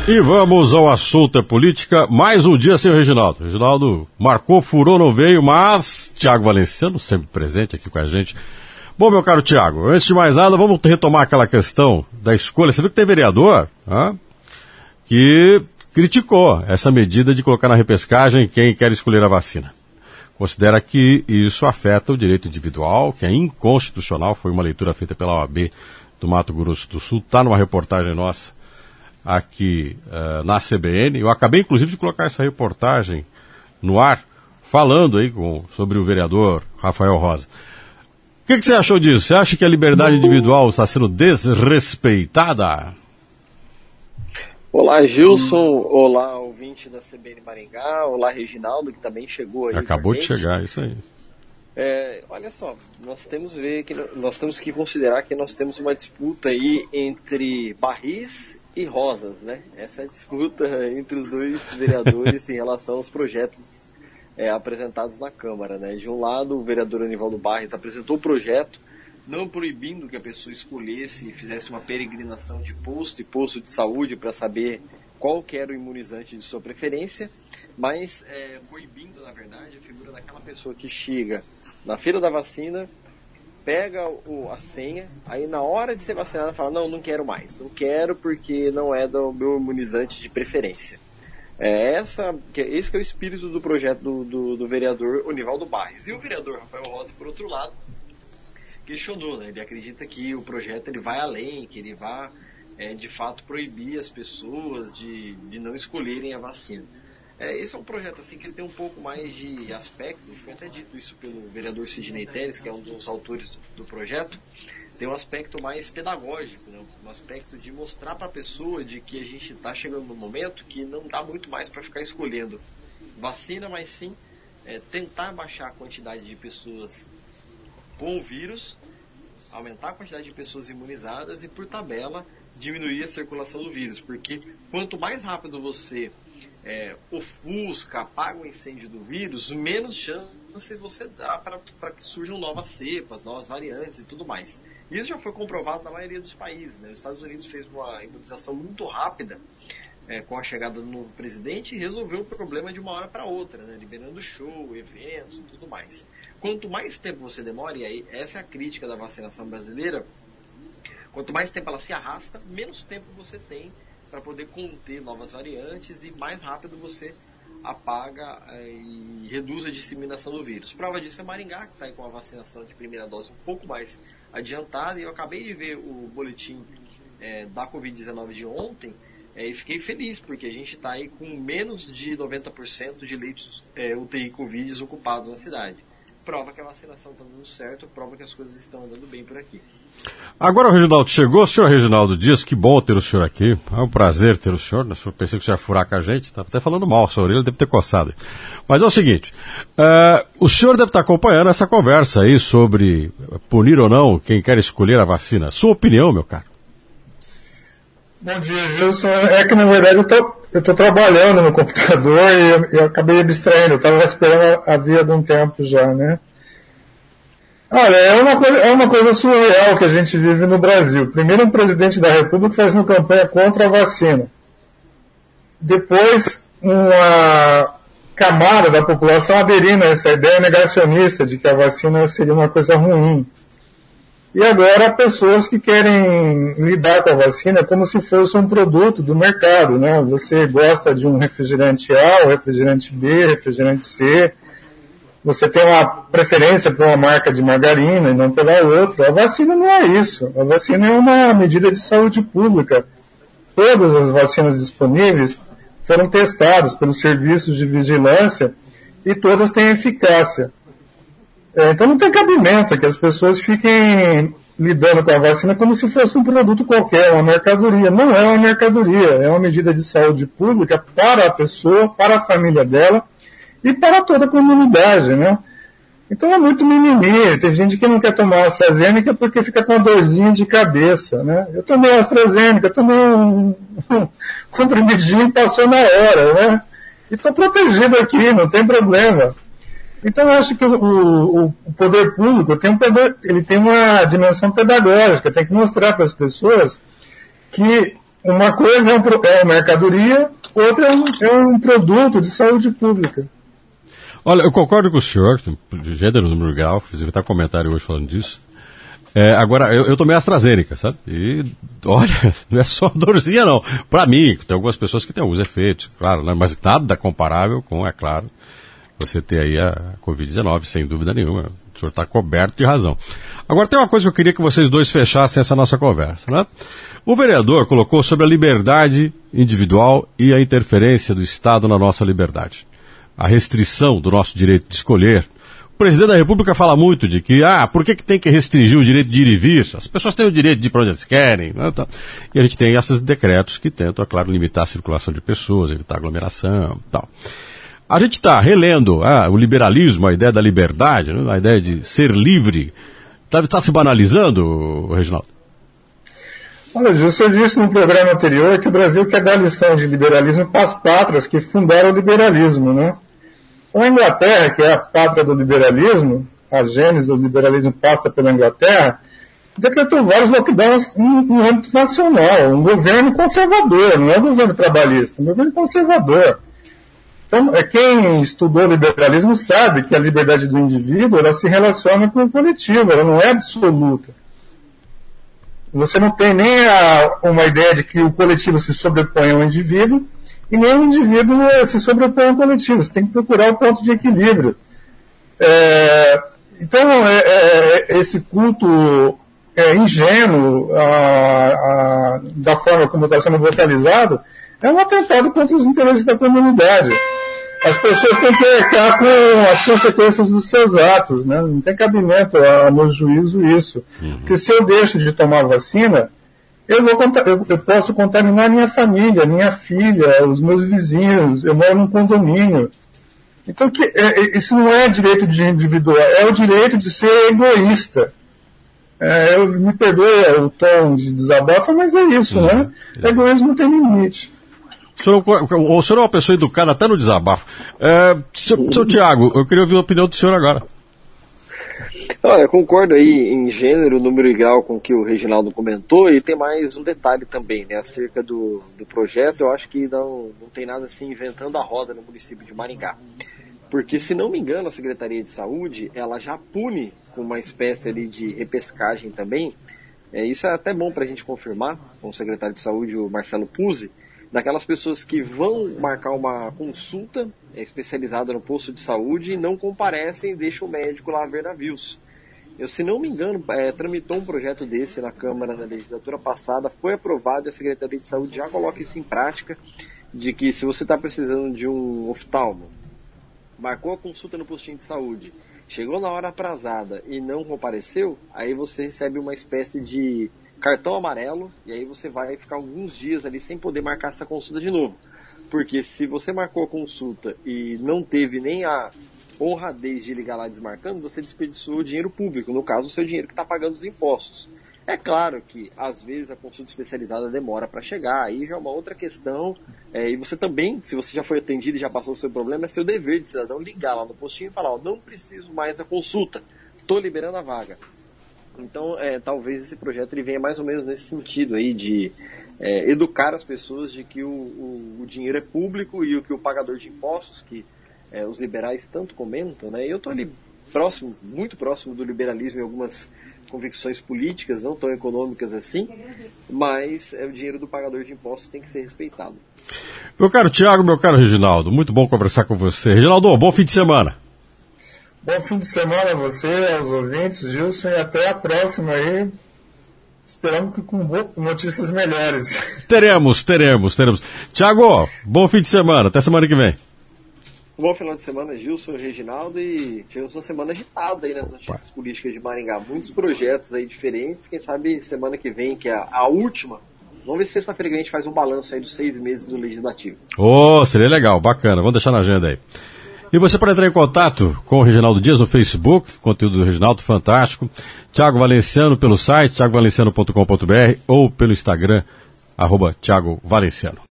E vamos ao assunto política. Mais um dia sem o Reginaldo. O Reginaldo marcou, furou, não veio, mas Tiago Valenciano sempre presente aqui com a gente. Bom, meu caro Tiago, antes de mais nada, vamos retomar aquela questão da escolha. Você viu que tem vereador que criticou essa medida de colocar na repescagem quem quer escolher a vacina. Considera que isso afeta o direito individual, que é inconstitucional. Foi uma leitura feita pela OAB do Mato Grosso do Sul. Está numa reportagem nossa aqui na CBN. Eu acabei, inclusive, de colocar essa reportagem no ar, falando aí sobre o vereador Rafael Rosa. O que você achou disso? Você acha que a liberdade individual está sendo desrespeitada? Olá, Gilson. Olá, ouvinte da CBN Maringá. Olá, Reginaldo, que também chegou aí. Acabou de chegar, isso aí. Olha só, nós temos que considerar que nós temos uma disputa aí entre barris e rosas, né? Essa é a disputa entre os dois vereadores em relação aos projetos apresentados na Câmara, né? De um lado, o vereador Anivaldo Barris apresentou o projeto não proibindo que a pessoa escolhesse e fizesse uma peregrinação de posto e posto de saúde para saber qual que era o imunizante de sua preferência, mas proibindo, na verdade, a figura daquela pessoa que chega na feira da vacina, pega a senha, aí na hora de ser vacinada fala, não quero mais, não quero porque não é do meu imunizante de preferência. Esse que é o espírito do projeto do vereador Anivaldo Barris. E o vereador Rafael Rosa, por outro lado, questionou, né? Ele acredita que o projeto ele vai além, que ele vai de fato proibir as pessoas de não escolherem a vacina. Esse é um projeto assim que ele tem um pouco mais de aspecto, foi até dito isso pelo vereador Sidney Telles, que é um dos autores do projeto, tem um aspecto mais pedagógico, né? Um aspecto de mostrar para a pessoa de que a gente está chegando num momento que não dá muito mais para ficar escolhendo vacina, mas sim tentar baixar a quantidade de pessoas com o vírus, aumentar a quantidade de pessoas imunizadas e, por tabela, diminuir a circulação do vírus, porque quanto mais rápido você ofusca, apaga o incêndio do vírus, menos chance você dá para que surjam novas cepas, novas variantes e tudo mais. Isso já foi comprovado na maioria dos países, né? Os Estados Unidos fez uma imunização muito rápida com a chegada do novo presidente e resolveu o problema de uma hora para outra, né? Liberando show, eventos e tudo mais. Quanto mais tempo você demora, e aí essa é a crítica da vacinação brasileira, quanto mais tempo ela se arrasta, menos tempo você tem para poder conter novas variantes e mais rápido você apaga e reduz a disseminação do vírus. Prova disso é Maringá, que está aí com a vacinação de primeira dose um pouco mais adiantada, e eu acabei de ver o boletim da Covid-19 de ontem e fiquei feliz, porque a gente está aí com menos de 90% de leitos UTI Covid ocupados na cidade. Prova que a vacinação está dando certo, prova que as coisas estão andando bem por aqui. Agora o Reginaldo chegou, o senhor Reginaldo Dias, que bom ter o senhor aqui, é um prazer ter o senhor, eu pensei que o senhor ia furar com a gente, estava até falando mal, sua orelha deve ter coçado. Mas é o seguinte, o senhor deve estar acompanhando essa conversa aí sobre punir ou não quem quer escolher a vacina. Sua opinião, meu caro? Bom dia, Gilson. Que na verdade eu estou trabalhando no computador e eu acabei abstraindo, eu estava esperando havia algum tempo já, né? Olha, é uma coisa surreal que a gente vive no Brasil. Primeiro, um presidente da República faz uma campanha contra a vacina. Depois, uma camada da população aderindo a essa ideia negacionista de que a vacina seria uma coisa ruim. E agora, pessoas que querem lidar com a vacina como se fosse um produto do mercado, né? Você gosta de um refrigerante A, ou refrigerante B, refrigerante C. Você tem uma preferência por uma marca de margarina e não pela outra. A vacina não é isso. A vacina é uma medida de saúde pública. Todas as vacinas disponíveis foram testadas pelos serviços de vigilância e todas têm eficácia. Então não tem cabimento que as pessoas fiquem lidando com a vacina como se fosse um produto qualquer, uma mercadoria. Não é uma mercadoria, é uma medida de saúde pública para a pessoa, para a família dela, e para toda a comunidade, né? Então é muito mimimi. Tem gente que não quer tomar AstraZeneca porque fica com uma dorzinha de cabeça, né? Eu tomei AstraZeneca, tomei um comprimidinho e passou na hora, né? E estou protegido aqui, não tem problema. Então eu acho que o poder público ele tem uma dimensão pedagógica, tem que mostrar para as pessoas que Uma coisa é uma mercadoria, outra é um produto de saúde pública. Olha, eu concordo com o senhor, de gênero, número e grau, fiz até um comentário hoje falando disso. Agora, eu tomei AstraZeneca, sabe? E, olha, não é só dorzinha, não. Pra mim, tem algumas pessoas que têm alguns efeitos, claro, né? Mas nada comparável com, é claro, você ter aí a Covid-19, sem dúvida nenhuma. O senhor está coberto de razão. Agora, tem uma coisa que eu queria que vocês dois fechassem essa nossa conversa, né? O vereador colocou sobre a liberdade individual e a interferência do Estado na nossa liberdade. A restrição do nosso direito de escolher. O presidente da República fala muito de que, por que tem que restringir o direito de ir e vir? As pessoas têm o direito de ir para onde eles querem. Né? E a gente tem esses decretos que tentam, é claro, limitar a circulação de pessoas, evitar aglomeração e tal. A gente está relendo o liberalismo, a ideia da liberdade, né? A ideia de ser livre. Está se banalizando, Reginaldo? Olha, o senhor disse no programa anterior que o Brasil quer dar lição de liberalismo para as pátrias que fundaram o liberalismo, né? Então, a Inglaterra, que é a pátria do liberalismo, a gênese do liberalismo passa pela Inglaterra, decretou vários lockdowns no âmbito nacional, um governo conservador, não é um governo trabalhista, um governo conservador. Então, quem estudou liberalismo sabe que a liberdade do indivíduo ela se relaciona com o coletivo, ela não é absoluta. Você não tem nem uma ideia de que o coletivo se sobrepõe ao indivíduo e nem o indivíduo se sobrepõe ao coletivo. Você tem que procurar o ponto de equilíbrio. Então, esse culto ingênuo da forma como está sendo vocalizado é um atentado contra os interesses da comunidade. As pessoas têm que arcar com as consequências dos seus atos, né? Não tem cabimento, a meu juízo, isso. Porque se eu deixo de tomar vacina, eu posso contaminar minha família, minha filha, os meus vizinhos, eu moro num condomínio. Então, isso não é direito de individual, é o direito de ser egoísta. Me perdoe o tom de desabafo, mas é isso, né? Egoísmo não tem limite. O senhor é uma pessoa educada até no desabafo. Seu Tiago, eu queria ouvir a opinião do senhor agora. Olha, concordo aí em gênero, número e grau com o que o Reginaldo comentou, e tem mais um detalhe também, né, acerca do projeto. Eu acho que não tem nada assim inventando a roda no município de Maringá. Porque, se não me engano, a Secretaria de Saúde, ela já pune com uma espécie ali de repescagem também. Isso é até bom para a gente confirmar com o secretário de Saúde, o Marcelo Puzzi, daquelas pessoas que vão marcar uma consulta especializada no posto de saúde e não comparecem e deixam o médico lá ver navios. Se não me engano, tramitou um projeto desse na Câmara na legislatura passada, foi aprovado e a Secretaria de Saúde já coloca isso em prática, de que se você está precisando de um oftalmo, marcou a consulta no postinho de saúde, chegou na hora atrasada e não compareceu, aí você recebe uma espécie de cartão amarelo, e aí você vai ficar alguns dias ali sem poder marcar essa consulta de novo. Porque se você marcou a consulta e não teve nem a honradez de ligar lá desmarcando, você desperdiçou o dinheiro público, no caso o seu dinheiro que está pagando os impostos. É claro que às vezes a consulta especializada demora para chegar, aí já é uma outra questão, e você também, se você já foi atendido e já passou o seu problema, é seu dever de cidadão ligar lá no postinho e falar, não preciso mais da consulta, estou liberando a vaga. Então, talvez esse projeto ele venha mais ou menos nesse sentido aí de educar as pessoas de que o dinheiro é público e o que o pagador de impostos, que os liberais tanto comentam, né? Eu estou ali muito próximo do liberalismo em algumas convicções políticas, não tão econômicas assim, mas o dinheiro do pagador de impostos tem que ser respeitado. Meu caro Tiago, meu caro Reginaldo, muito bom conversar com você. Reginaldo, bom fim de semana. Bom fim de semana a você, aos ouvintes, Gilson, e até a próxima aí. Esperamos que com notícias melhores. Teremos. Tiago, bom fim de semana, até semana que vem. Bom final de semana, Gilson, Reginaldo, e tivemos uma semana agitada aí nas notícias políticas de Maringá. Muitos projetos aí diferentes, quem sabe semana que vem, que é a última. Vamos ver se sexta-feira que a gente faz um balanço aí dos 6 meses do Legislativo. Seria legal, bacana, vamos deixar na agenda aí. E você pode entrar em contato com o Reginaldo Dias no Facebook, conteúdo do Reginaldo fantástico, Thiago Valenciano pelo site, thiagovalenciano.com.br ou pelo Instagram, @Thiago Valenciano.